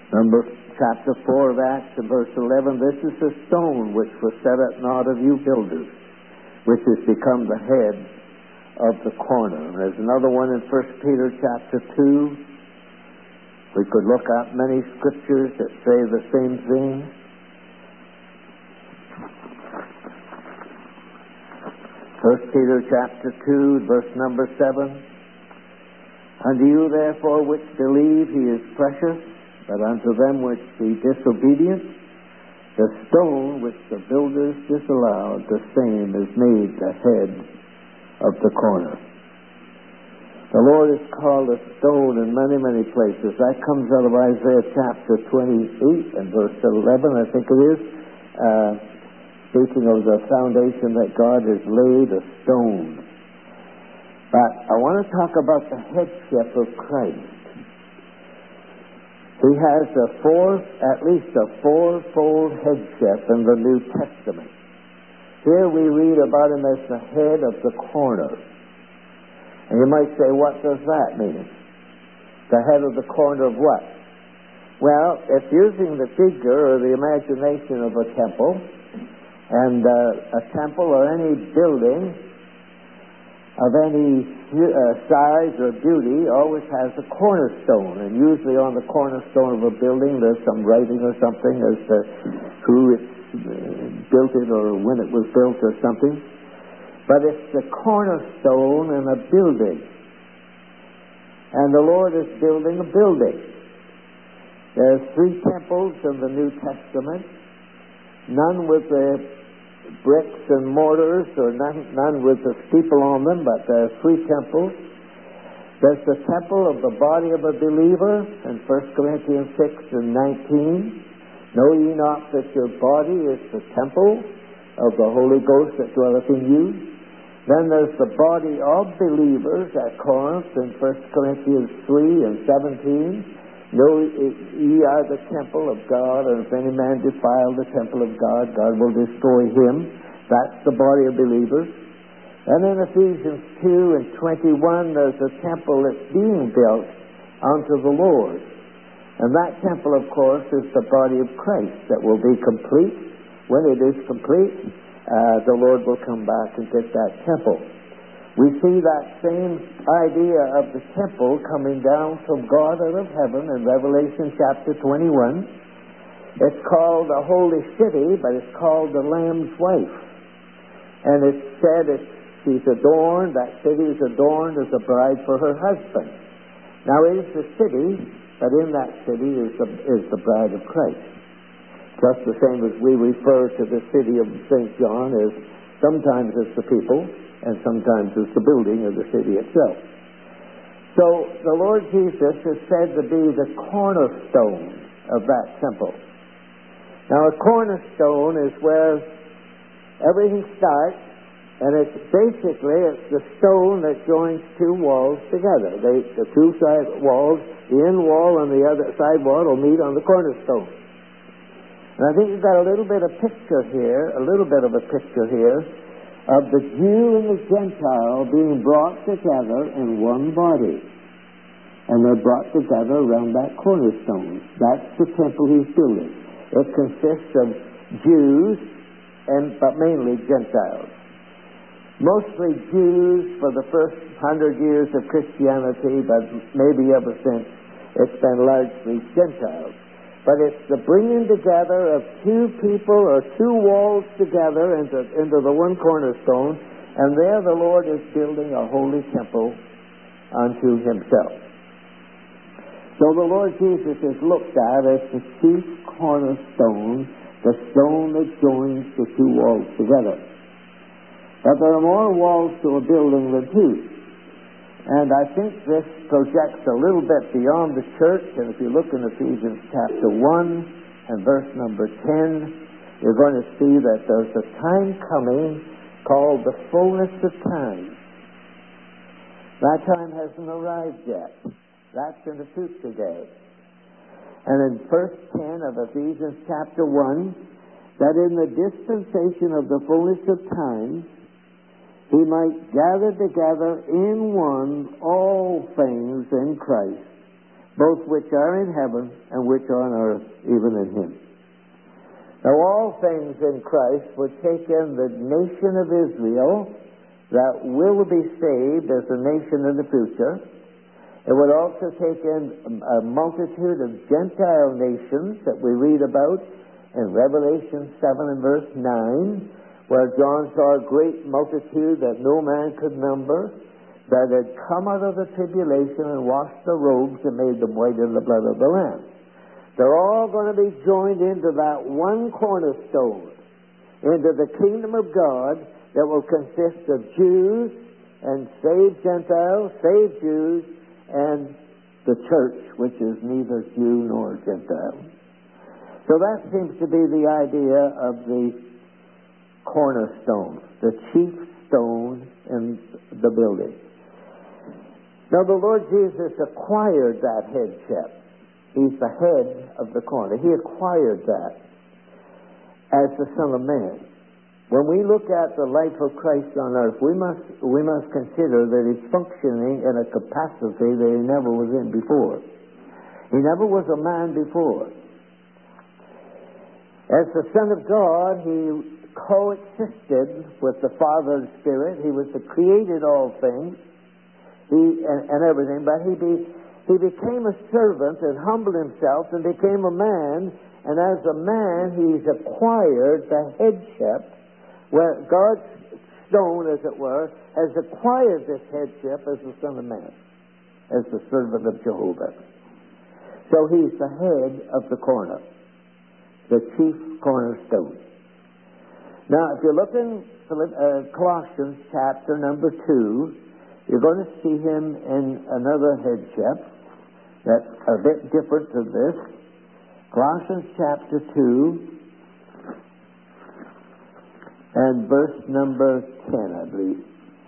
Number chapter 4 of Acts and verse 11, this is the stone which was set at naught of you builders, which has become the head of the corner. And there's another one in 1 Peter chapter 2. We could look at many scriptures that say the same thing. 1 Peter chapter 2, verse number 7. Unto you therefore which believe he is precious, but unto them which be disobedient, the stone which the builders disallowed, the same is made the head of the corner. The Lord is called a stone in many, many places. That comes out of Isaiah chapter 28 and verse 11, I think it is, speaking of the foundation that God has laid, a stone. But I want to talk about the headship of Christ. He has at least a fourfold headship in the New Testament. Here we read about him as the head of the corner. And you might say, what does that mean? The head of the corner of what? Well, it's using the figure or the imagination of a temple. And a temple or any building of any size or beauty always has a cornerstone. And usually on the cornerstone of a building there's some writing or something as to who built it or when it was built or something. But it's the cornerstone in a building. And the Lord is building a building. There's 3 temples in the New Testament. None with the bricks and mortars, or none with the steeple on them, but there are 3 temples. There's the temple of the body of a believer in 1 Corinthians 6 and 19. Know ye not that your body is the temple of the Holy Ghost that dwelleth in you? Then there's the body of believers at Corinth in 1 Corinthians 3 and 17. Know ye are the temple of God, and if any man defile the temple of God, God will destroy him. That's the body of believers. And in Ephesians 2 and 21, there's a temple that's being built unto the Lord. And that temple, of course, is the body of Christ that will be complete. When it is complete, the Lord will come back and get that temple. We see that same idea of the temple coming down from God out of heaven in Revelation chapter 21. It's called a holy city, but it's called the Lamb's wife. And it's said she's adorned, that city is adorned as a bride for her husband. Now it is the city, but in that city is the bride of Christ. Just the same as we refer to the city of St. John as sometimes it's the people and sometimes it's the building of the city itself. So the Lord Jesus is said to be the cornerstone of that temple. Now a cornerstone is where everything starts, and it's the stone that joins 2 walls together. The 2 side walls, the in wall and the other side wall will meet on the cornerstone. And I think you've got a little bit of a picture here of the Jew and the Gentile being brought together in one body. And they're brought together around that cornerstone. That's the temple he's building. It consists of Jews, but mainly Gentiles. Mostly Jews for the first 100 years of Christianity, but maybe ever since it's been largely Gentiles. But it's the bringing together of 2 people or 2 walls together into the one cornerstone, and there the Lord is building a holy temple unto himself. So the Lord Jesus is looked at as the chief cornerstone, the stone that joins the 2 walls together. But there are more walls to a building than 2. And I think this projects a little bit beyond the church. And if you look in Ephesians chapter 1 and verse number 10, you're going to see that there's a time coming called the fullness of time. That time hasn't arrived yet. That's in the future day. And in verse 10 of Ephesians chapter 1, that in the dispensation of the fullness of time, he might gather together in one all things in Christ, both which are in heaven and which are on earth, even in him. Now all things in Christ would take in the nation of Israel that will be saved as a nation in the future. It would also take in a multitude of Gentile nations that we read about in Revelation 7 and verse 9, where John saw a great multitude that no man could number, that had come out of the tribulation and washed their robes and made them white in the blood of the Lamb. They're all going to be joined into that one cornerstone, into the kingdom of God that will consist of Jews and saved Gentiles, saved Jews, and the church, which is neither Jew nor Gentile. So that seems to be the idea of the cornerstone, the chief stone in the building. Now the Lord Jesus acquired that headship. He's the head of the corner. He acquired that as the Son of Man. When we look at the life of Christ on earth, we must consider that he's functioning in a capacity that he never was in before. He never was a man before. As the Son of God, he coexisted with the Father and Spirit. He was the created all things, and everything, but he became a servant and humbled himself and became a man, and as a man he's acquired the headship, where God's stone, as it were, has acquired this headship as the Son of Man, as the servant of Jehovah. So he's the head of the corner, the chief cornerstone. Now, if you look in Colossians chapter number 2, you're going to see him in another headship that's a bit different than this. Colossians chapter 2 and verse number 10, I believe.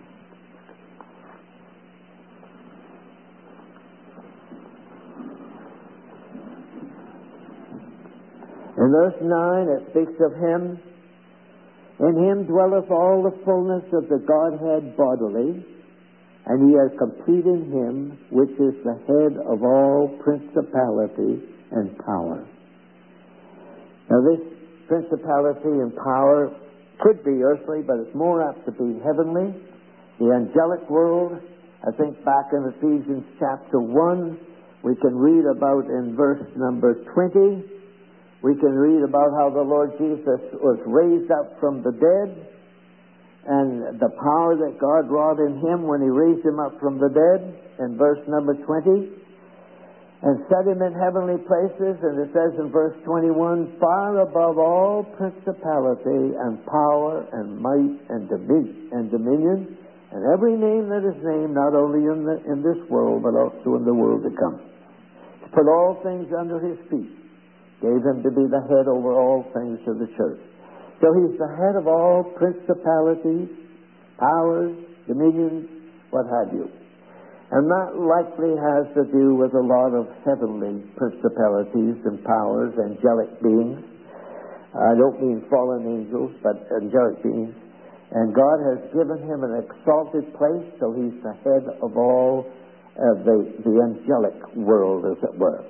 In verse 9 it speaks of him. In him dwelleth all the fullness of the Godhead bodily, and ye are complete in him, which is the head of all principality and power. Now this principality and power could be earthly, but it's more apt to be heavenly. The angelic world, I think back in Ephesians chapter 1, we can read about in verse number 20, we can read about how the Lord Jesus was raised up from the dead, and the power that God wrought in him when he raised him up from the dead, in verse number 20, and set him in heavenly places, and it says in verse 21, far above all principality and power and might and dominion, and every name that is named, not only in this world, but also in the world to come. He put all things under his feet, gave him to be the head over all things of the church. So he's the head of all principalities, powers, dominions, what have you. And that likely has to do with a lot of heavenly principalities and powers, angelic beings. I don't mean fallen angels, but angelic beings. And God has given him an exalted place, so he's the head of all the angelic world, as it were.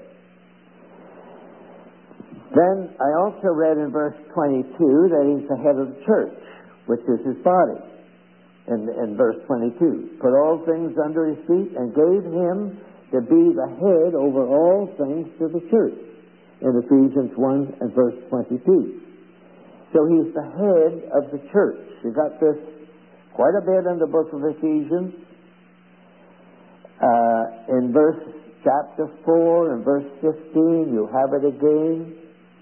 Then I also read in verse 22 that he's the head of the church, which is his body. In verse 22, put all things under his feet and gave him to be the head over all things to the church, in Ephesians 1 and verse 22. So he's the head of the church. You got this quite a bit in the book of Ephesians. In verse chapter 4 and verse 15, you have it again.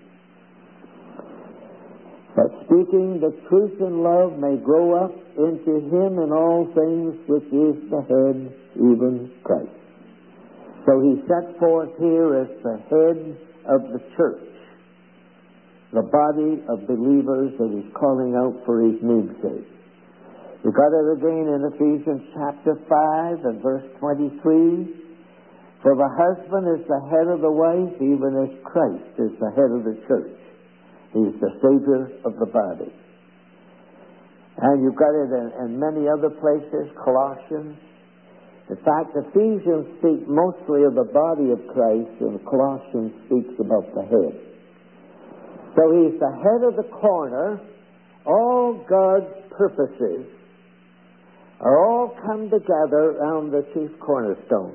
But speaking the truth in love may grow up into him in all things, which is the head, even Christ. So he's set forth here as the head of the church, the body of believers that he's calling out for his namesake. You got it again in Ephesians chapter 5 and verse 23. For the husband is the head of the wife, even as Christ is the head of the church. He's the Savior of the body. And you've got it in many other places, Colossians. In fact, Ephesians speaks mostly of the body of Christ, and Colossians speaks about the head. So he's the head of the corner. All God's purposes are all come together around the chief cornerstone.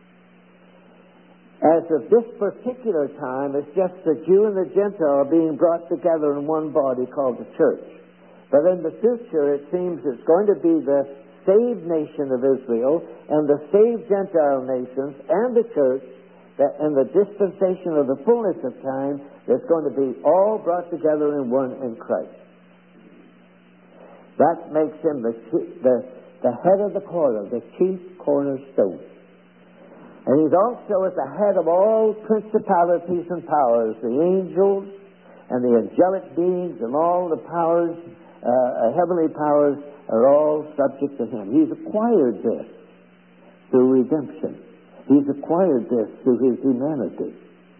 As of this particular time, it's just the Jew and the Gentile being brought together in one body called the church. But in the future, it seems it's going to be the saved nation of Israel and the saved Gentile nations and the church that in the dispensation of the fullness of time, it's going to be all brought together in one in Christ. That makes him the head of the corner, the chief cornerstone. And he's also at the head of all principalities and powers, the angels and the angelic beings and all the powers, heavenly powers, are all subject to him. He's acquired this through redemption. He's acquired this through his humanity.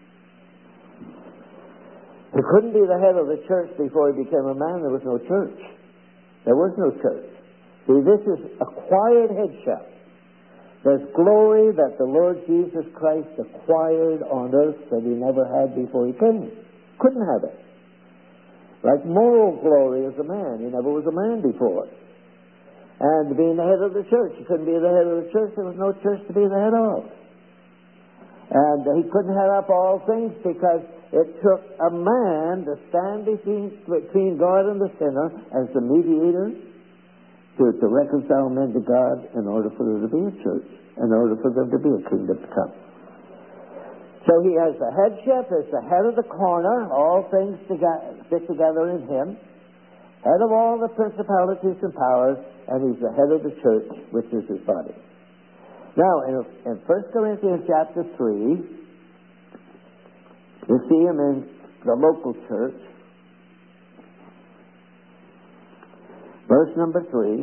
He couldn't be the head of the church before he became a man. There was no church. There was no church. See, this is acquired headship. There's glory that the Lord Jesus Christ acquired on earth that he never had before he came. Couldn't have it. Like moral glory as a man. He never was a man before. And being the head of the church, he couldn't be the head of the church. There was no church to be the head of. And he couldn't head up all things because it took a man to stand between God and the sinner as the mediator to reconcile men to God in order for there to be a church, in order for there to be a kingdom to come. So he has the headship, is the head of the corner, all things fit together in him, head of all the principalities and powers, and he's the head of the church, which is his body. Now, in 1 Corinthians chapter 3, you see him in the local church. Verse number 3.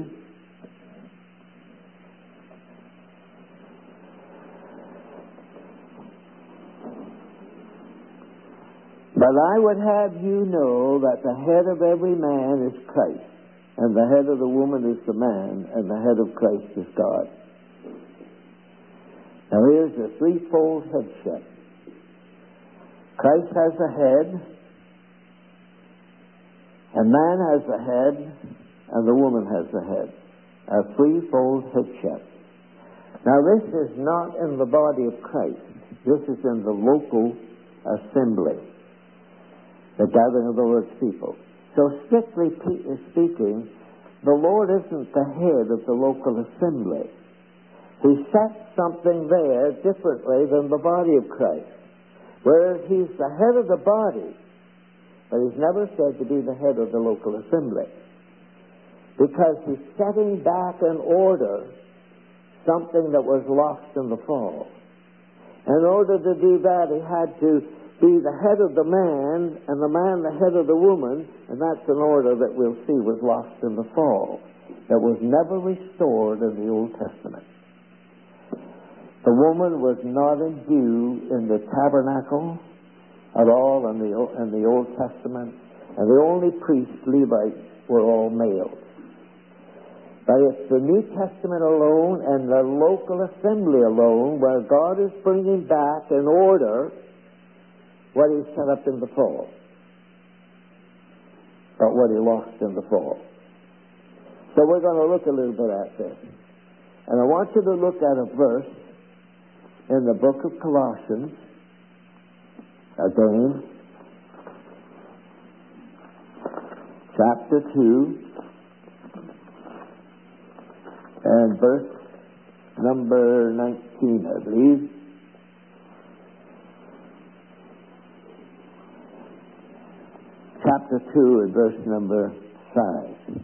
But I would have you know that the head of every man is Christ, and the head of the woman is the man, and the head of Christ is God. Now here's the threefold headship. Christ has a head, and man has a head, and the woman has a head. A threefold headship. Now this is not in the body of Christ. This is in the local assembly, the gathering of the Lord's people. So strictly speaking, the Lord isn't the head of the local assembly. He set something there differently than the body of Christ. Whereas he's the head of the body, but he's never said to be the head of the local assembly. Because he's setting back in order something that was lost in the fall. In order to do that, he had to be the head of the man, and the man the head of the woman, and that's an order that we'll see was lost in the fall, that was never restored in the Old Testament. The woman was not in view in the tabernacle at all in the Old Testament, and the only priests, Levites, were all males. But it's the New Testament alone and the local assembly alone where God is bringing back in order what he set up in the fall, but what he lost in the fall. So we're going to look a little bit at this. And I want you to look at a verse in the book of Colossians, again, chapter 2, and verse number 19, I believe. Chapter 2 and verse number 5.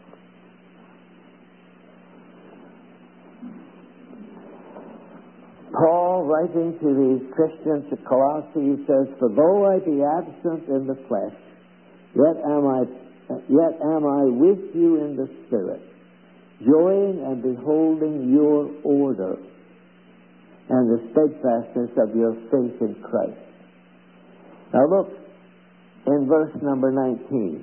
Paul, writing to these Christians at Colossae, says, "For though I be absent in the flesh, yet am I with you in the spirit, joying and beholding your order and the steadfastness of your faith in Christ." Now look in verse number 19.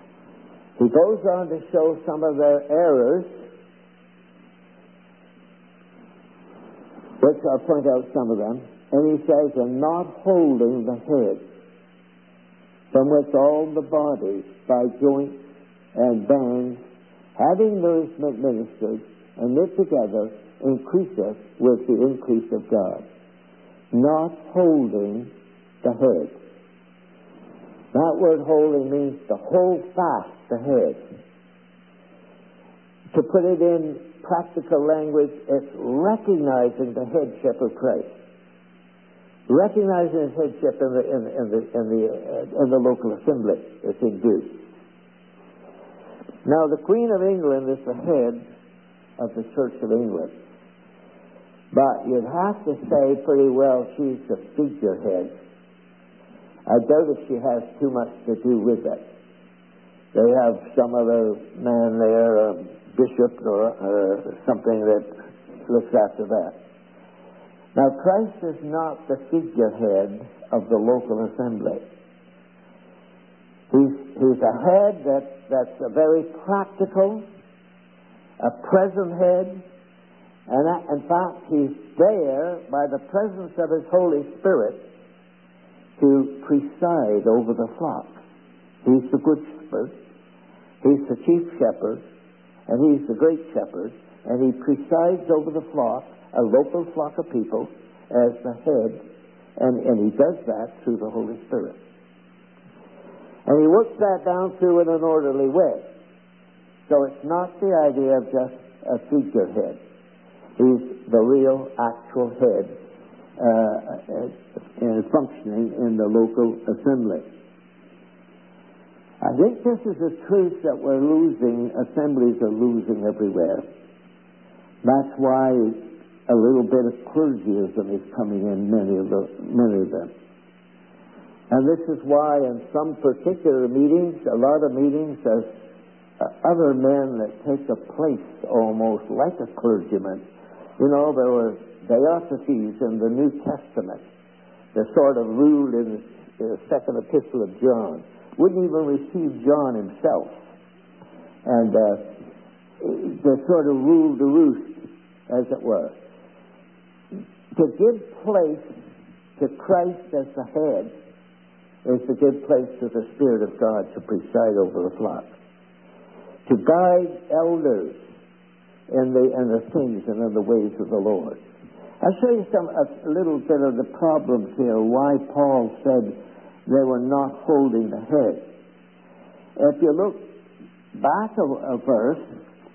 He goes on to show some of their errors which I'll point out some of them. And he says, and not holding the head, from which all the body by joints and bands, having nourishment ministered and knit together, increaseth with the increase of God. Not holding the head. That word holding means to hold fast the head. To put it in practical language, it's recognizing the headship of Christ. Recognizing his headship in the local assembly is in due. Now, the Queen of England is the head of the Church of England. But you'd have to say pretty well she's the figurehead. I doubt if she has too much to do with it. They have some other man there, a bishop or something that looks after that. Now, Christ is not the figurehead of the local assembly. He's a head that's a very practical, a present head, and in fact, he's there by the presence of his Holy Spirit to preside over the flock. He's the good shepherd, he's the chief shepherd, and he's the great shepherd, and he presides over the flock, a local flock of people, as the head, and he does that through the Holy Spirit. And he works that down through in an orderly way. So it's not the idea of just a figurehead. He's the real, actual head functioning in the local assembly. I think this is a truth that we're losing, assemblies are losing everywhere. That's why a little bit of clergyism is coming in many of them. And this is why in some particular meetings, a lot of meetings, there's other men that take a place almost like a clergyman. You know, there were dioceses in the New Testament that sort of ruled in the second epistle of John. Wouldn't even receive John himself. And they sort of ruled the roost, as it were. To give place to Christ as the head is to give place to the Spirit of God to preside over the flock. To guide elders in the things and in the ways of the Lord. I'll show you a little bit of the problems here, why Paul said they were not holding the head. If you look back a verse,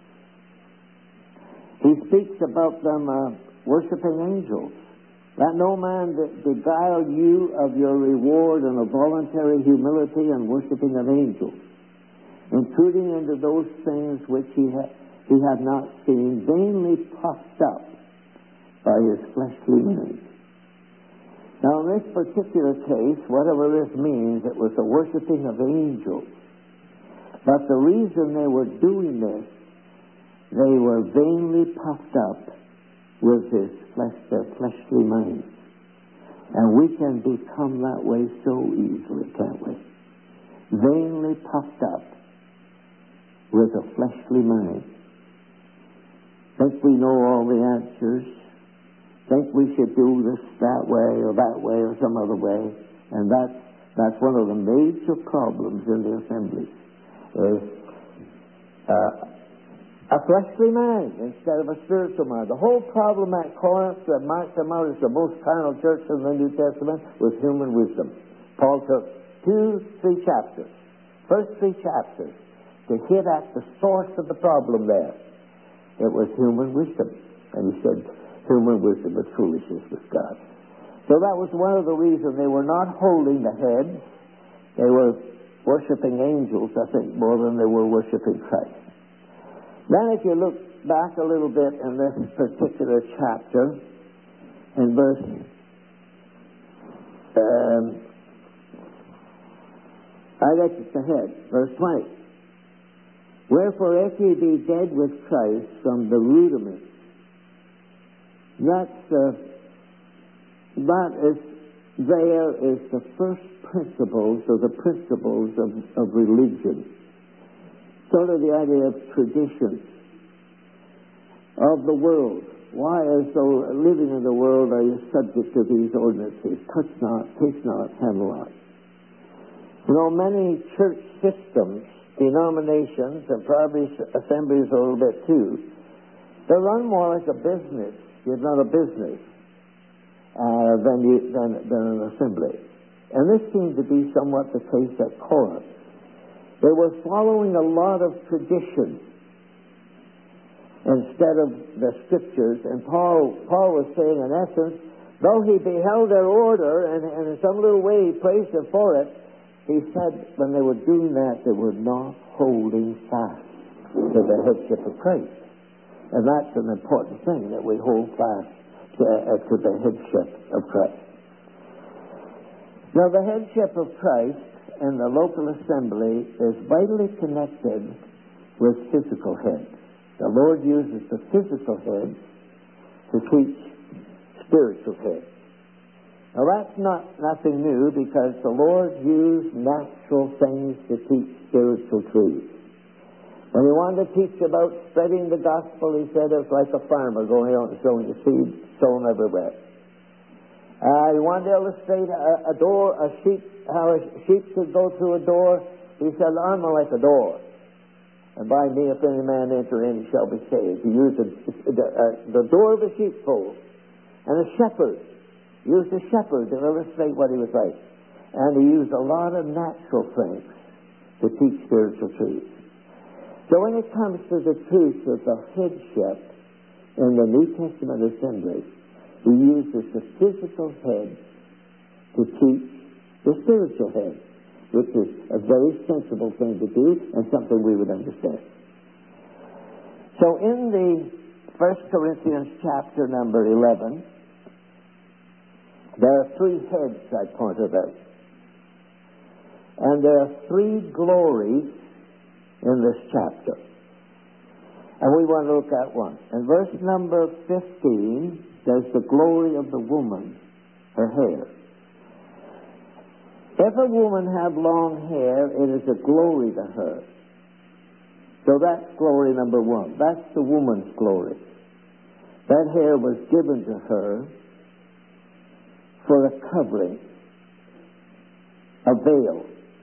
he speaks about them worshiping angels. Let no man beguile you of your reward in a voluntary humility and worshiping of angels, intruding into those things which he had not seen, vainly puffed up by his fleshly mind. Now, in this particular case, whatever this means, it was the worshiping of angels. But the reason they were doing this, they were vainly puffed up with their fleshly minds. And we can become that way so easily, can't we? Vainly puffed up with a fleshly mind. Think we know all the answers. Think we should do this that way or some other way. And that's one of the major problems in the assemblies, is a fleshly mind instead of a spiritual mind. The whole problem at Corinth that marked them out as the most carnal church in the New Testament was human wisdom. Paul took 2-3 chapters, first 3 chapters, to hit at the source of the problem there. It was human wisdom. And he said, human wisdom is foolishness with God. So that was one of the reasons they were not holding the head. They were worshiping angels, I think, more than they were worshiping Christ. Then if you look back a little bit in this particular chapter, in verse verse 20. Wherefore, if ye be dead with Christ from the rudiments, that is the first principles, or the principles of religion. Sort of the idea of traditions of the world. why, as though living in the world, are you subject to these ordinances? Touch not, taste not, handle not. You know, many church systems, denominations, and probably assemblies a little bit too, they run more like a business. It's not a business than an assembly. And this seemed to be somewhat the case at Corinth. They were following a lot of tradition instead of the Scriptures. And Paul was saying, in essence, though he beheld their order and in some little way he praised them for it, he said when they were doing that, they were not holding fast to the headship of Christ. And that's an important thing, that we hold fast to the headship of Christ. Now, the headship of Christ in the local assembly is vitally connected with physical heads. The Lord uses the physical head to teach spiritual heads. Now, that's nothing new, because the Lord used natural things to teach spiritual truths. When he wanted to teach about spreading the gospel, he said it's like a farmer going out and sowing the seed, sown everywhere. He wanted to illustrate how a sheep could go through a door. He said, I'm like a door, and by me if any man enter in, he shall be saved. He used the door of the sheepfold. And a shepherd used a shepherd to illustrate what he was like. And he used a lot of natural things to teach spiritual truths. So when it comes to the truth of the headship in the New Testament assembly, he uses the physical head to teach the spiritual head, which is a very sensible thing to do and something we would understand. So in the 1 Corinthians chapter number 11, there are three heads I pointed out. And there are three glories in this chapter. And we want to look at one. In verse number 15, there's the glory of the woman, her hair. If a woman have long hair, it is a glory to her. So that's glory number one. That's the woman's glory. That hair was given to her for a covering, a veil.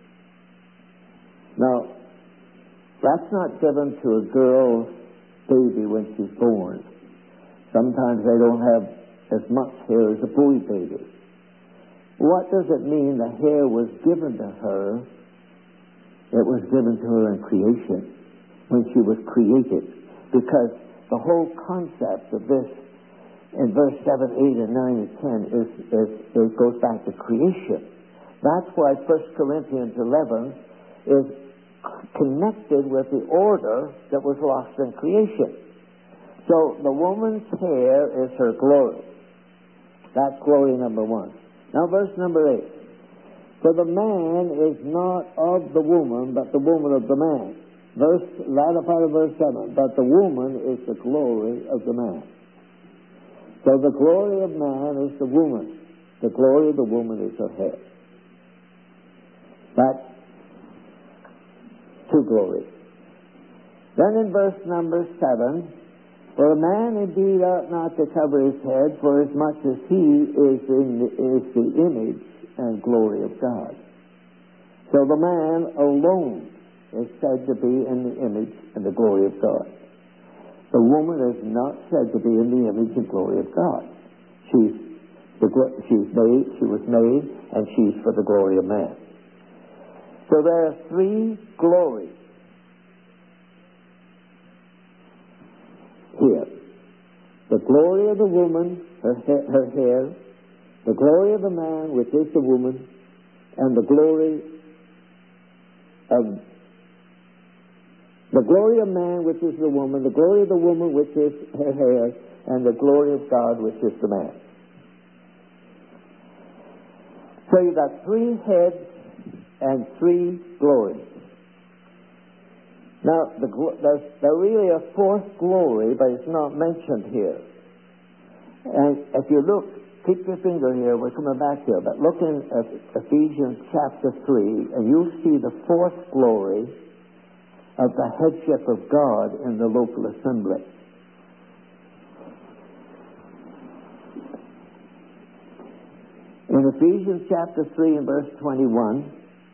Now, that's not given to a girl baby when she's born. Sometimes they don't have as much hair as a boy baby. What does it mean the hair was given to her? It was given to her in creation, when she was created. Because the whole concept of this in verse 7, 8, and 9, and 10 it goes back to creation. That's why 1 Corinthians 11 is connected with the order that was lost in creation. So the woman's hair is her glory. That's glory number one. Now verse number 8. For the man is not of the woman, but the woman of the man. Latter part of verse 7. But the woman is the glory of the man. So the glory of man is the woman. The glory of the woman is her head. That's two glories. Then in verse number 7, for a man indeed ought not to cover his head, for as much as he is the image and glory of God. So the man alone is said to be in the image and the glory of God. The woman is not said to be in the image and glory of God. She was made, and she's for the glory of man. So there are three glories here. The glory of the woman, her hair, the glory of the man, which is the woman, and the glory of man, which is the woman, the glory of the woman, which is her hair, and the glory of God, which is the man. So you've got three heads and three glories. Now, there's really a fourth glory, but it's not mentioned here. And if you look, keep your finger here, we're coming back here, but look in Ephesians chapter 3, and you'll see the fourth glory of the headship of God in the local assembly. In Ephesians chapter 3 and verse 21,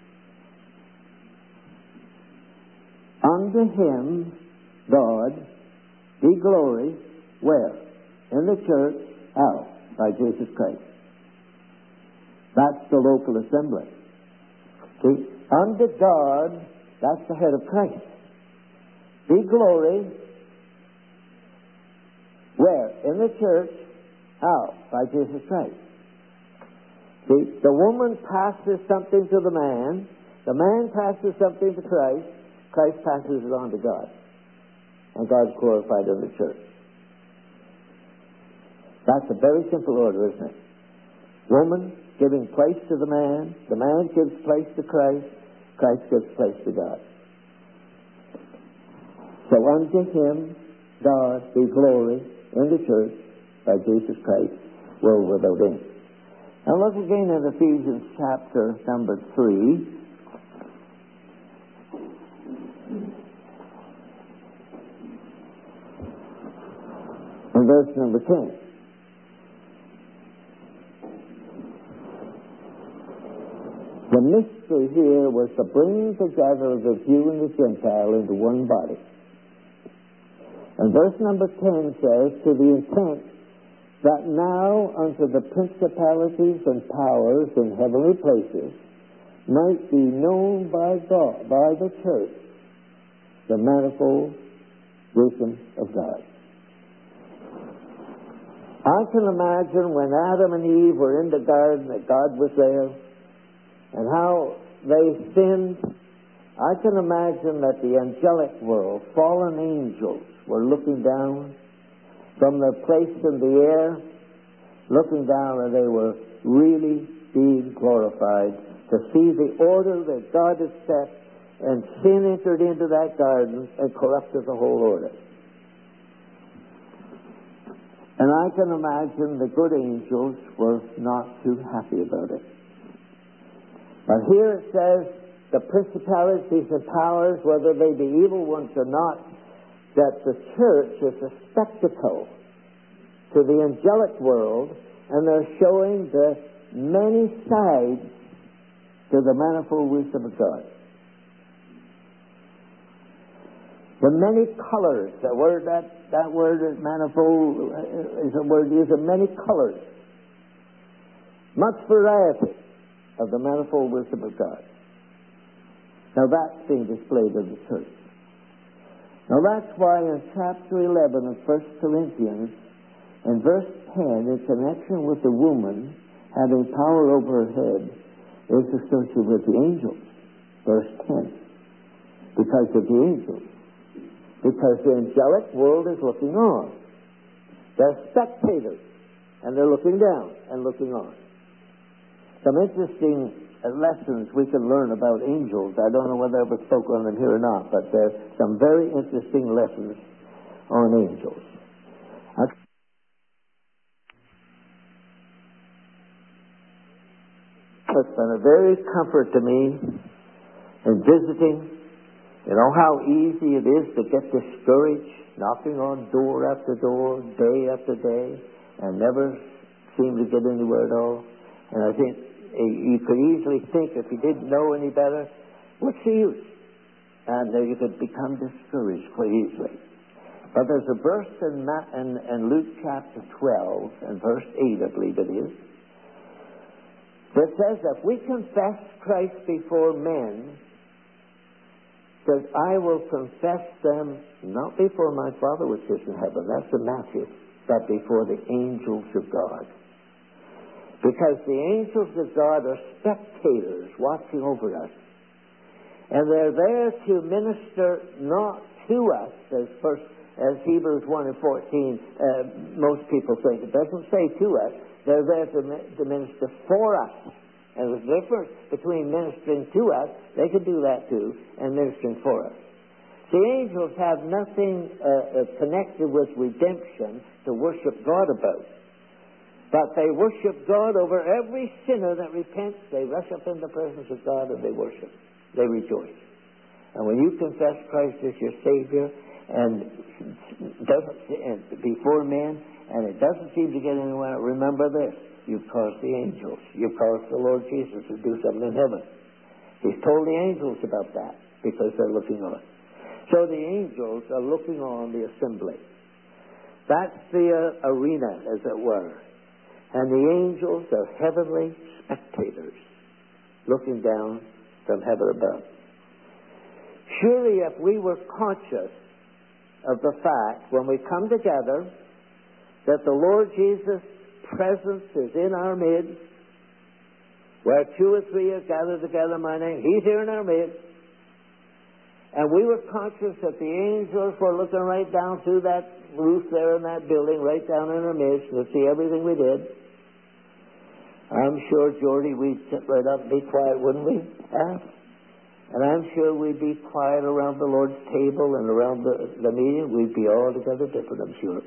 unto him, God, be glory, where? In the church, how? By Jesus Christ. That's the local assembly. See? Unto God, that's the head of Christ. Be glory, where? In the church, how? By Jesus Christ. See? The woman passes something to the man passes something to Christ, Christ passes it on to God. And God's glorified in the church. That's a very simple order, isn't it? Woman giving place to the man gives place to Christ, Christ gives place to God. So unto him, God, be glory in the church by Jesus Christ, world without end. Now look again at Ephesians chapter number 3. And verse number 10. The mystery here was the bringing together of the Jew and the Gentile into one body. And verse number 10 says, to the intent that now unto the principalities and powers in heavenly places might be known by God, by the church, the manifold wisdom of God. I can imagine when Adam and Eve were in the garden that God was there and how they sinned. I can imagine that the angelic world, fallen angels, were looking down from their place in the air, looking down, and they were really being glorified to see the order that God had set, and sin entered into that garden and corrupted the whole order. And I can imagine the good angels were not too happy about it. But here it says, the principalities and powers, whether they be evil ones or not, that the church is a spectacle to the angelic world, and they're showing the many sides to the manifold wisdom of God. The many colors, that word manifold is a word used in many colors. Much variety of the manifold wisdom of God. Now that's being displayed in the church. Now that's why in chapter 11 of 1 Corinthians, in verse 10, in connection with the woman having power over her head, is associated with the angels. Verse 10. Because of the angels. Because the angelic world is looking on. They're spectators, and they're looking down and looking on. Some interesting lessons we can learn about angels. I don't know whether I ever spoke on them here or not, but there's some very interesting lessons on angels. It's been a very comfort to me in visiting. You know how easy it is to get discouraged, knocking on door after door, day after day, and never seem to get anywhere at all. And I think you could easily think, if you didn't know any better, what's the use? And you could become discouraged quite easily. But there's a verse in Luke chapter 12 and verse 8, I believe it is, that says, if we confess Christ before men, says, I will confess them not before my Father which is in heaven. That's in Matthew. But before the angels of God. Because the angels of God are spectators watching over us. And they're there to minister not to us, as Hebrews 1 and 14, most people think. It doesn't say to us. They're there to minister for us. And there's a difference between ministering to us, they can do that too, and ministering for us. The angels have nothing connected with redemption to worship God about. But they worship God over every sinner that repents. They rush up in the presence of God and they worship. They rejoice. And when you confess Christ as your Savior and before men, and it doesn't seem to get anywhere, remember this. You've caused the angels. You've caused the Lord Jesus to do something in heaven. He's told the angels about that because they're looking on. So the angels are looking on the assembly. That's the arena, as it were. And the angels are heavenly spectators looking down from heaven above. Surely if we were conscious of the fact when we come together that the Lord Jesus' presence is in our midst, where 2 or 3 are gathered together in my name, He's here in our midst, and we were conscious that the angels were looking right down through that roof there in that building, right down in our midst, to see everything we did, I'm sure, Geordie, we'd sit right up and be quiet, wouldn't we? Huh? And I'm sure we'd be quiet around the Lord's table and around the meeting. We'd be altogether different, I'm sure.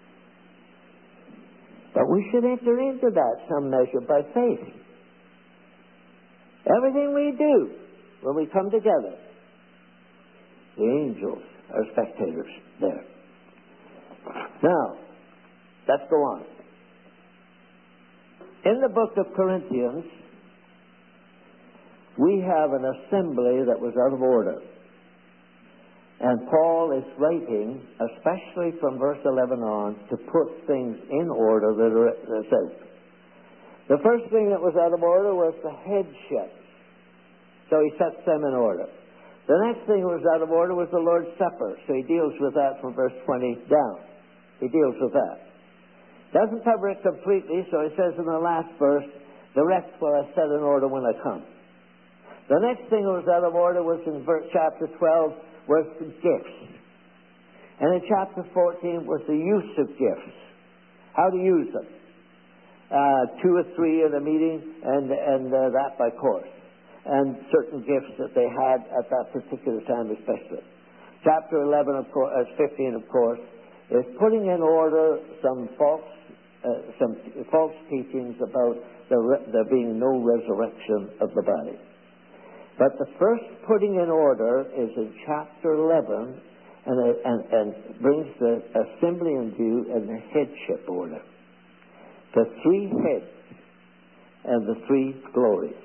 But we should enter into that some measure by faith. Everything we do when we come together, the angels are spectators there. Now, let's go on. In the book of Corinthians, we have an assembly that was out of order. And Paul is writing, especially from verse 11 on, to put things in order that are said. The first thing that was out of order was the headship. So he sets them in order. The next thing that was out of order was the Lord's Supper. So he deals with that from verse 20 down. He deals with that. Doesn't cover it completely, so he says in the last verse, the rest will I set in order when I come. The next thing that was out of order was in chapter 12, was the gifts. And in chapter 14 was the use of gifts. How to use them. 2 or 3 in a meeting, and that by course. And certain gifts that they had at that particular time especially. Chapter 11, of course, 15, of course, is putting in order some false teachings about there being no resurrection of the body. But the first putting in order is in chapter 11 and brings the assembly in view and the headship order. The 3 heads and the 3 glories.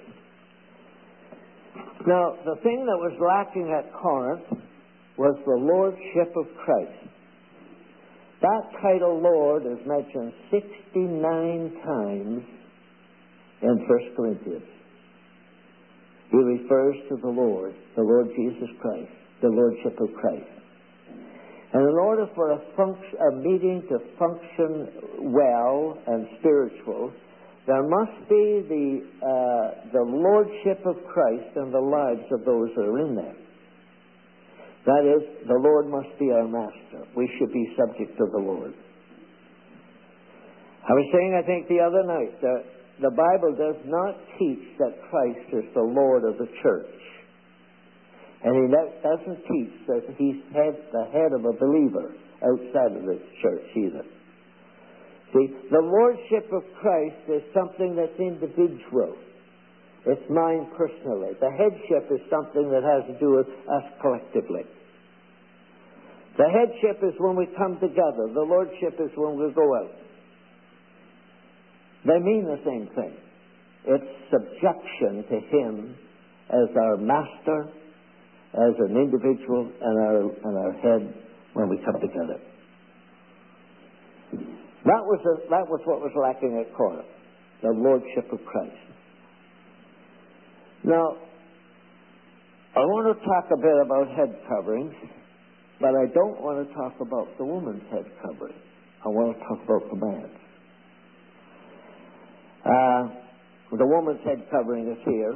Now, the thing that was lacking at Corinth was the Lordship of Christ. That title, Lord, is mentioned 69 times in 1 Corinthians. He refers to the Lord Jesus Christ, the Lordship of Christ. And in order for a meeting to function well and spiritual, there must be the Lordship of Christ in the lives of those that are in there. That is, the Lord must be our master. We should be subject to the Lord. I was saying, I think, the other night, the Bible does not teach that Christ is the Lord of the church. And he doesn't teach that he's the head of a believer outside of the church either. See, the Lordship of Christ is something that's individual. It's mine personally. The headship is something that has to do with us collectively. The headship is when we come together. The Lordship is when we go out. They mean the same thing. It's subjection to Him as our master, as an individual, and our head when we come together. That was what was lacking at Corinth, the Lordship of Christ. Now, I want to talk a bit about head coverings, but I don't want to talk about the woman's head covering. I want to talk about the man's. The woman's head covering is here.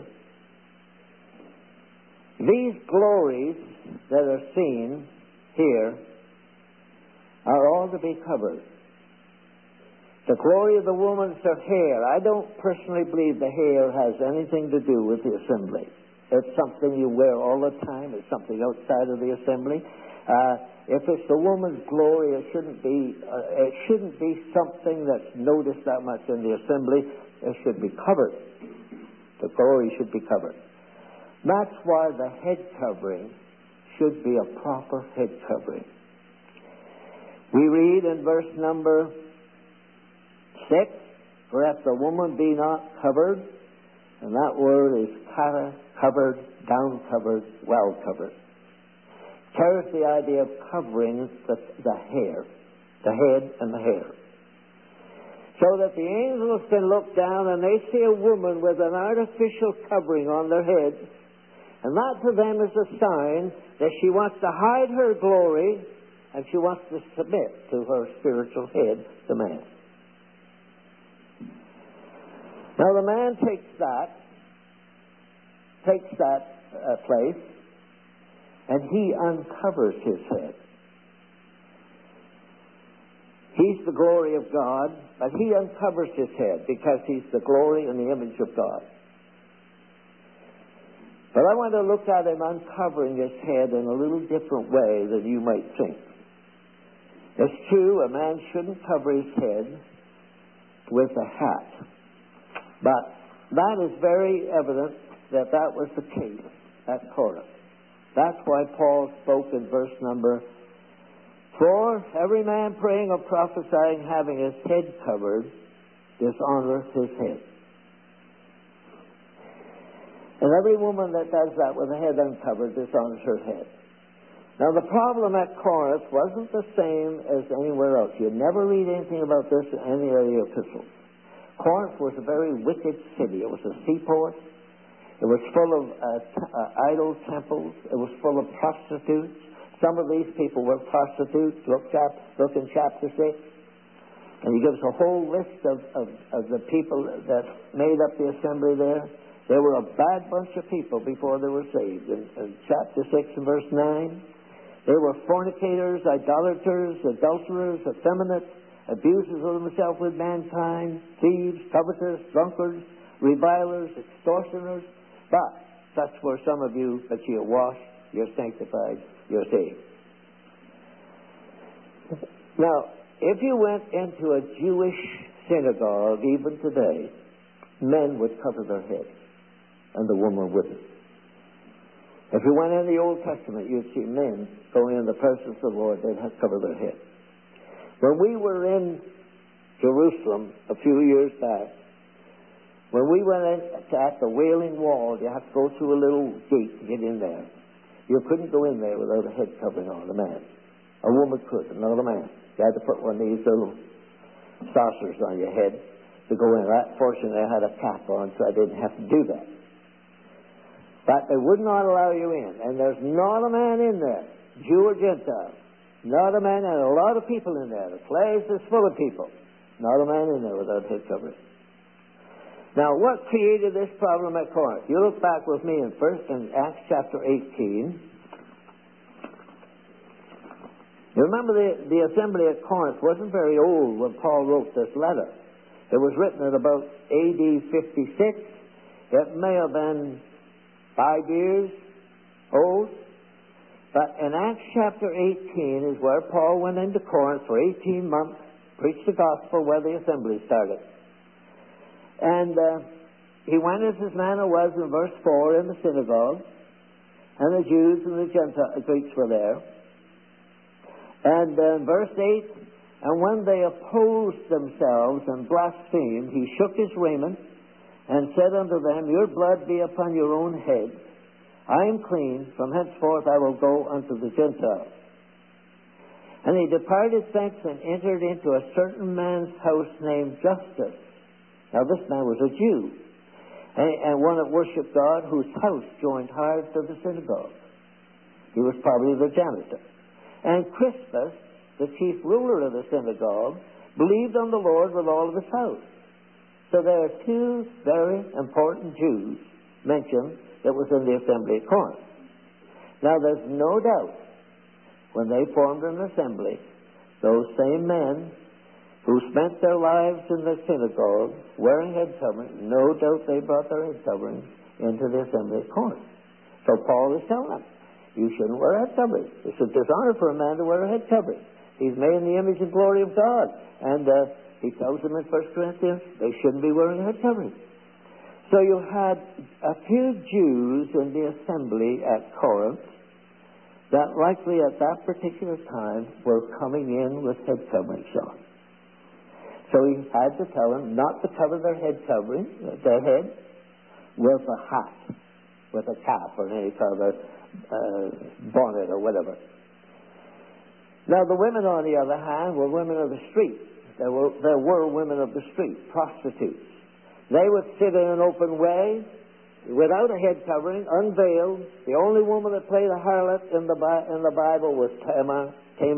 These glories that are seen here are all to be covered. The glory of the woman is her hair. I don't personally believe the hair has anything to do with the assembly. It's something you wear all the time. It's something outside of the assembly. If it's the woman's glory, it shouldn't be something that's noticed that much in the assembly. It should be covered. The glory should be covered. That's why the head covering should be a proper head covering. We read in verse number 6, For if the woman be not covered, and that word is kara, covered, down covered, well covered, carries the idea of covering the hair, the head and the hair. So that the angels can look down and they see a woman with an artificial covering on their head, and that to them is a sign that she wants to hide her glory and she wants to submit to her spiritual head, the man. Now the man takes that place, and he uncovers his head. He's the glory of God, but he uncovers his head because he's the glory and the image of God. But I want to look at him uncovering his head in a little different way than you might think. It's true, a man shouldn't cover his head with a hat. But that is very evident that that was the case at Corinth. That's why Paul spoke in verse number 4, every man praying or prophesying having his head covered dishonoreth his head. And every woman that does that with her head uncovered dishonors her head. Now the problem at Corinth wasn't the same as anywhere else. You never read anything about this in any of the epistles. Corinth was a very wicked city. It was a seaport. It was full of idol temples. It was full of prostitutes. Some of these people were prostitutes. Look in chapter 6. And he gives a whole list of the people that made up the assembly there. They were a bad bunch of people before they were saved. In chapter 6 and verse 9, they were fornicators, idolaters, adulterers, effeminate, abusers of themselves with mankind, thieves, covetous, drunkards, revilers, extortioners. But such were some of you, but ye are washed, you're sanctified, you're saved. Now, if you went into a Jewish synagogue, even today, men would cover their head, and the woman wouldn't. If you went in the Old Testament, you'd see men going in the presence of the Lord, they'd have to cover their head. When we were in Jerusalem a few years back, when we went in at the Wailing Wall, you have to go through a little gate to get in there. You couldn't go in there without a head covering on, a man. A woman could, not a man. You had to put one of these little saucers on your head to go in. Fortunately, I had a cap on, so I didn't have to do that. But they would not allow you in. And there's not a man in there, Jew or Gentile. Not a man, and a lot of people in there. The place is full of people. Not a man in there without head covering. Now, what created this problem at Corinth? You look back with me in Acts chapter 18. You remember the assembly at Corinth wasn't very old when Paul wrote this letter. It was written at about AD 56. It may have been 5 years old. But in Acts chapter 18 is where Paul went into Corinth for 18 months, preached the gospel where the assembly started. And he went as his manner was in verse 4 in the synagogue, and the Jews and the Greeks were there. And verse 8, and when they opposed themselves and blasphemed, he shook his raiment and said unto them, your blood be upon your own heads. I am clean, from henceforth I will go unto the Gentiles. And he departed thence and entered into a certain man's house named Justus. Now this man was a Jew, and one that worshipped God, whose house joined hard to the synagogue. He was probably the janitor. And Crispus, the chief ruler of the synagogue, believed on the Lord with all of his house. So there are two very important Jews mentioned that was in the assembly at Corinth. Now there's no doubt when they formed an assembly, those same men who spent their lives in the synagogue wearing head coverings, no doubt they brought their head coverings into the assembly at Corinth. So Paul is telling them, you shouldn't wear head coverings. It's a dishonor for a man to wear a head covering. He's made in the image and glory of God. And he tells them in 1 Corinthians, they shouldn't be wearing a head covering. So you had a few Jews in the assembly at Corinth that likely at that particular time were coming in with head coverings on. So he had to tell them not to cover their head covering, their head, with a hat, with a cap or any kind of bonnet or whatever. Now the women, on the other hand, were women of the street. There were women of the street, prostitutes. They would sit in an open way, without a head covering, unveiled. The only woman that played a harlot in the Bible was Tamar,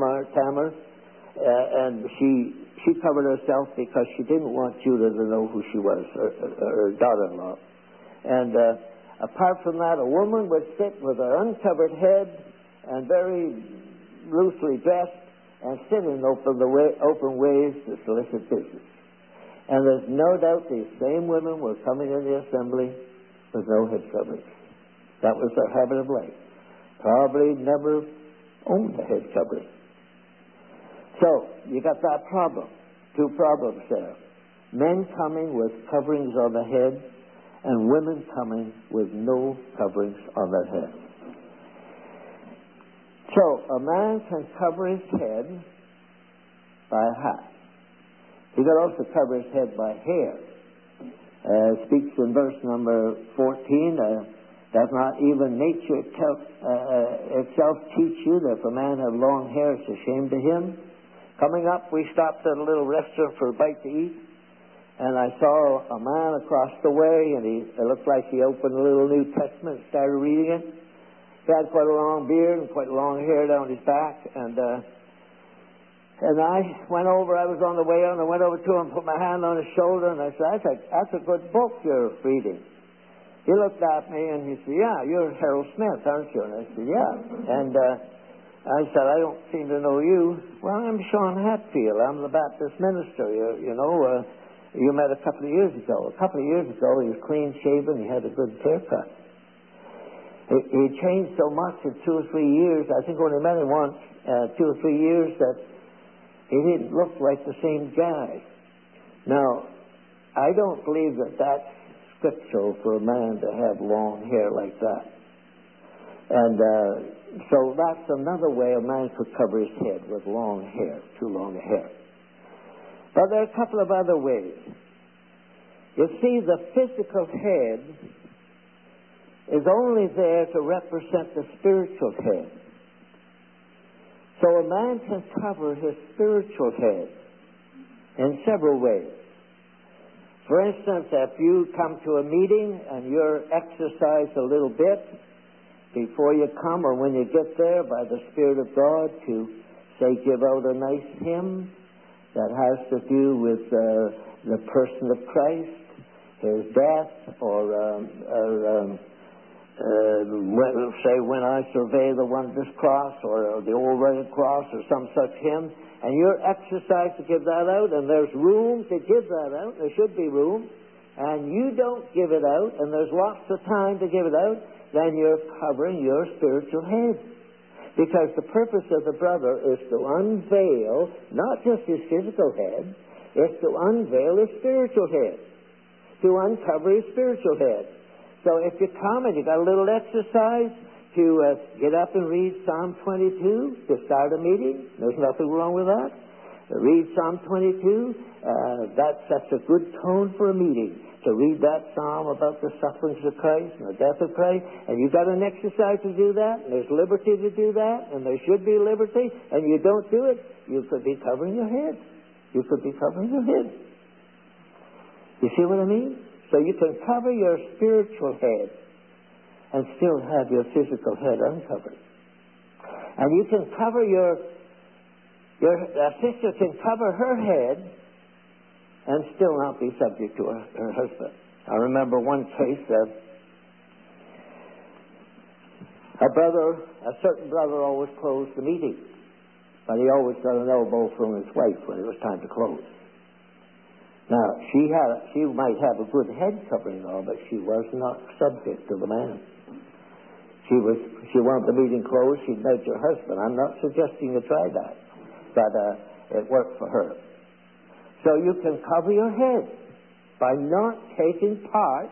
and she covered herself because she didn't want Judah to know who she was, her daughter-in-law. And apart from that, a woman would sit with her uncovered head and very loosely dressed and sit in open ways to solicit business. And there's no doubt these same women were coming in the assembly with no head covering. That was their habit of life. Probably never owned a head covering. So, you got that problem. Two problems there. Men coming with coverings on the head, and women coming with no coverings on their head. So, a man can cover his head by a hat. He can also cover his head by hair. Speaks in verse number 14, does not even nature itself teach you that if a man have long hair, it's a shame to him? Coming up, we stopped at a little restaurant for a bite to eat, and I saw a man across the way, and it looked like he opened a little New Testament and started reading it. He had quite a long beard and quite long hair down his back, and I went over, I was on the way on, I went over to him, put my hand on his shoulder, and I said, that's a good book you're reading. He looked at me, and he said, yeah, you're Harold Smith, aren't you? And I said, yeah. And I said, I don't seem to know you. Well, I'm Sean Hatfield. I'm the Baptist minister. You met a couple of years ago. A couple of years ago, he was clean-shaven. He had a good haircut. He changed so much in 2 or 3 years. I think when I met him once, 2 or 3 years, that he didn't look like the same guy. Now, I don't believe that that's scriptural for a man to have long hair like that. And so that's another way a man could cover his head, with long hair, too long a hair. But there are a couple of other ways. You see, the physical head is only there to represent the spiritual head. So a man can cover his spiritual head in several ways. For instance, if you come to a meeting and you're exercised a little bit before you come or when you get there by the Spirit of God to, say, give out a nice hymn that has to do with the person of Christ, his death, or say, when I survey the wondrous cross, or the old rugged cross, or some such hymn, and you're exercised to give that out, and there's room to give that out, there should be room, and you don't give it out, and there's lots of time to give it out, then you're covering your spiritual head. Because the purpose of the brother is to unveil not just his physical head, it's to unveil his spiritual head, to uncover his spiritual head. So if you come and you got a little exercise to get up and read Psalm 22 to start a meeting, there's nothing wrong with that. Read Psalm 22, that sets a good tone for a meeting. To read that psalm about the sufferings of Christ and the death of Christ, and you got an exercise to do that, and there's liberty to do that, and there should be liberty, and you don't do it, you could be covering your head. You could be covering your head. You see what I mean? So you can cover your spiritual head and still have your physical head uncovered. And you can cover your sister can cover her head and still not be subject to her husband. I remember one case of a certain brother always closed the meeting, but he always got an elbow from his wife when it was time to close. Now, she might have a good head covering and all, but she was not subject to the man. She wanted the meeting closed, she'd nudge her husband. I'm not suggesting you try that, but it worked for her. So you can cover your head by not taking part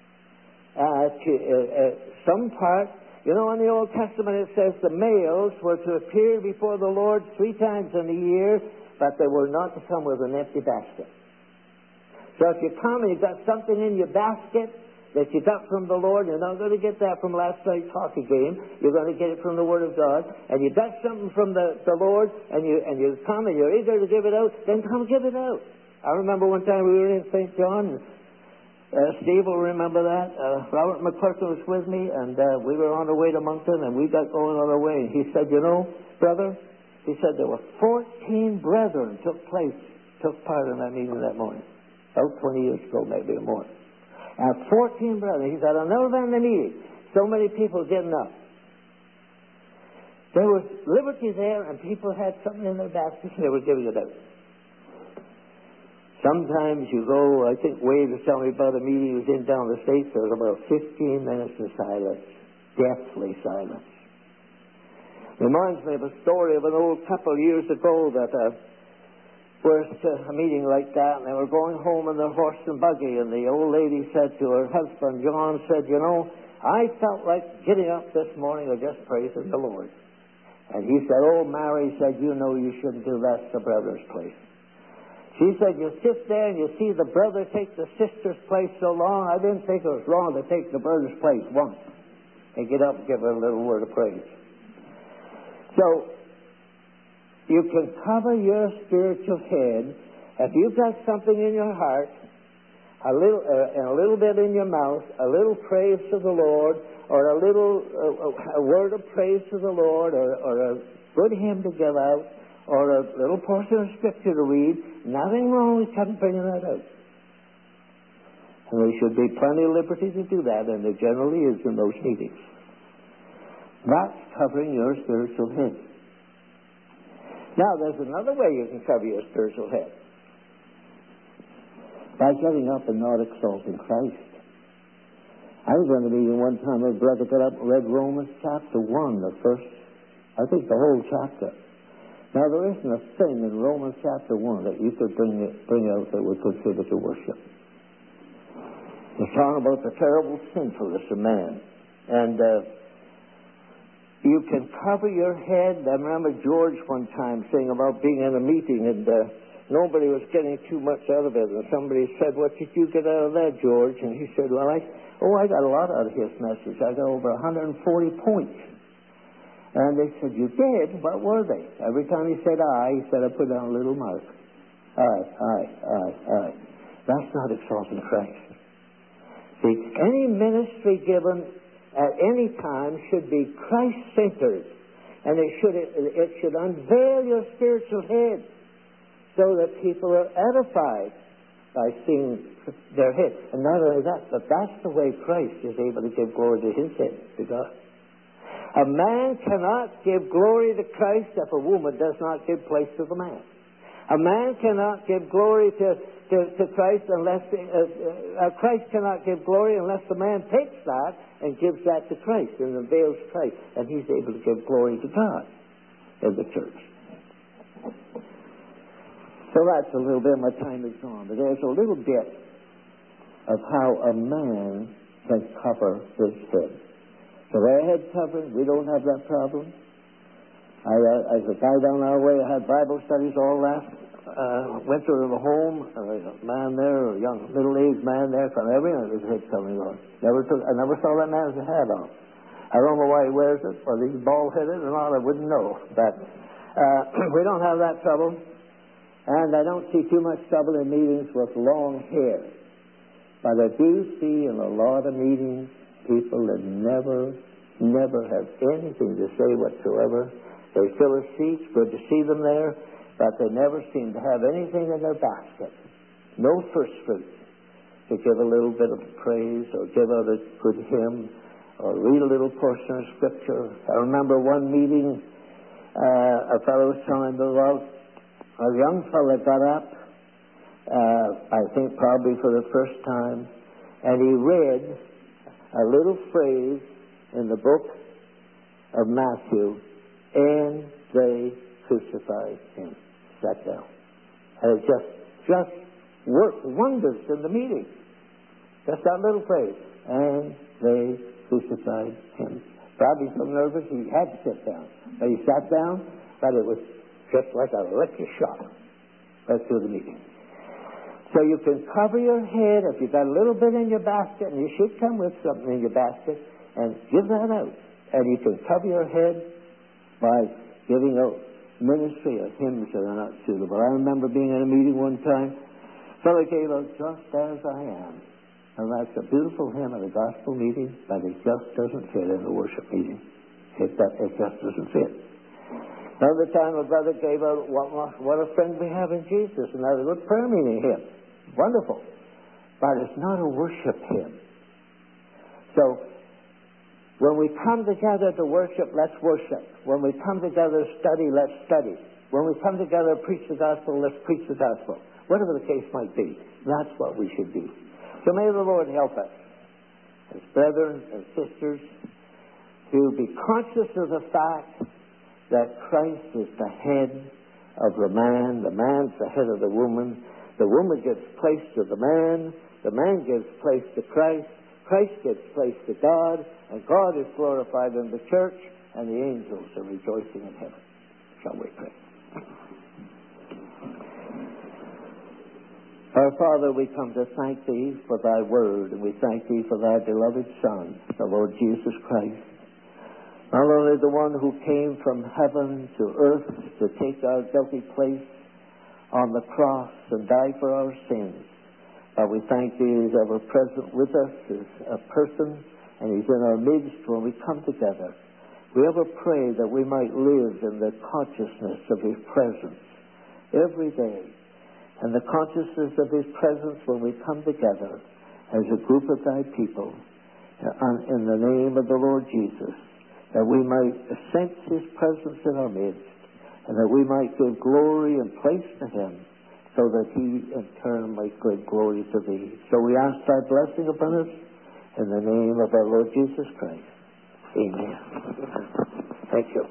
some part. You know, in the Old Testament it says the males were to appear before the Lord 3 times in a year but they were not to come with an empty basket. So if you come and you've got something in your basket that you got from the Lord, you're not going to get that from last night's hockey game. You're going to get it from the Word of God. And you got something from the Lord, and you come and you're eager to give it out, then come give it out. I remember one time we were in St. John. Steve will remember that. Robert McClurkin was with me, and we were on our way to Moncton, and we got going on our way. And he said, you know, brother, he said there were 14 brethren took part in that meeting that morning. About 20 years ago, maybe or more. And 14 brethren. He said, I'll never been in a meeting. So many people getting up. There was liberty there, and people had something in their baskets, and they were giving it out. Sometimes you go, I think Wade was telling me about a meeting he was in down the States. There was about 15 minutes of silence. Deathly silence. Reminds me of a story of an old couple years ago that were at a meeting like that, and they were going home in their horse and buggy, and the old lady said to her husband, John, said, you know, I felt like getting up this morning and just praising the Lord. And he said, oh, Mary, said, you know you shouldn't do that. It's the brother's place. She said, you sit there and you see the brother take the sister's place so long. I didn't think it was wrong to take the brother's place once and get up and give her a little word of praise. So, you can cover your spiritual head if you've got something in your heart, a little bit in your mouth, a little praise to the Lord, or a word of praise to the Lord, or a good hymn to give out, or a little portion of Scripture to read. Nothing wrong with bringing that out. And there should be plenty of liberty to do that, and there generally is in those meetings. That's covering your spiritual head. Now, there's another way you can cover your spiritual head. By getting up and not exalting Christ. I was in a meeting one time, a brother got up and read Romans chapter 1, the first, I think the whole chapter. Now, there isn't a thing in Romans chapter 1 that you could bring out that would consider to worship. It's talking about the terrible sinfulness of man. And you can cover your head. I remember George one time saying about being in a meeting and nobody was getting too much out of it. And somebody said, what did you get out of that, George? And he said, well, I got a lot out of his message. I got over 140 points. And they said, you did? What were they? Every time he said I, he said, I put down a little mark. I. That's not exalting Christ. See, any ministry given at any time should be Christ-centered, and it should unveil your spiritual head so that people are edified by seeing their head. And not only that, but that's the way Christ is able to give glory to his head, to God. A man cannot give glory to Christ if a woman does not give place to the man. A man cannot give glory to Christ unless Christ cannot give glory unless the man takes that and gives that to Christ and unveils Christ, and he's able to give glory to God in the church. So that's a little bit. My time is gone, but there's a little bit of how a man can cover his head. So their head covering, we don't have that problem. As a guy down our way, I had Bible studies all last winter in the home. A man there, a young middle-aged man there, from everyone with his head covering on. I never saw that man with a hat on. I don't know why he wears it, whether he's bald-headed or not, I wouldn't know. But we don't have that trouble. And I don't see too much trouble in meetings with long hair. But I do see in a lot of meetings people that never have anything to say whatsoever. They fill a seat, good to see them there, but they never seem to have anything in their basket. No first fruits to give a little bit of praise or give out a good hymn or read a little portion of Scripture. I remember one meeting a fellow was telling me about a young fellow got up, I think probably for the first time, and he read a little phrase in the book of Matthew, and they crucified him. Sat down. And it just worked wonders in the meeting. Just that little phrase. And they crucified him. Probably so nervous he had to sit down. But he sat down, but it was just like a electric shock. Let's do the meeting. So you can cover your head if you've got a little bit in your basket, and you should come with something in your basket, and give that out. And you can cover your head by giving out ministry of hymns that are not suitable. I remember being in a meeting one time. Fellow gave out Just As I Am. And that's a beautiful hymn at a gospel meeting, but it just doesn't fit in a worship meeting. It just doesn't fit. Another time a brother gave out What a Friend We Have in Jesus, and that was a good prayer meeting hymn. Wonderful. But it's not a worship hymn. So, when we come together to worship, let's worship. When we come together to study, let's study. When we come together to preach the gospel, let's preach the gospel. Whatever the case might be, that's what we should do. So may the Lord help us, as brethren and sisters, to be conscious of the fact that Christ is the head of the man's the head of the woman gives place to the man gives place to Christ gives place to God, and God is glorified in the church, and the angels are rejoicing in heaven. Shall we pray? Our Father, we come to thank Thee for Thy word, and we thank Thee for Thy beloved Son, the Lord Jesus Christ. Not only the one who came from heaven to earth to take our guilty place on the cross and die for our sins, but we thank Thee He's ever present with us as a person, and He's in our midst when we come together. We ever pray that we might live in the consciousness of His presence every day, and the consciousness of His presence when we come together as a group of Thy people, in the name of the Lord Jesus, that we might sense His presence in our midst, and that we might give glory and place to Him, so that He in turn might give glory to Thee. So we ask Thy blessing upon us in the name of our Lord Jesus Christ. Amen. Thank you.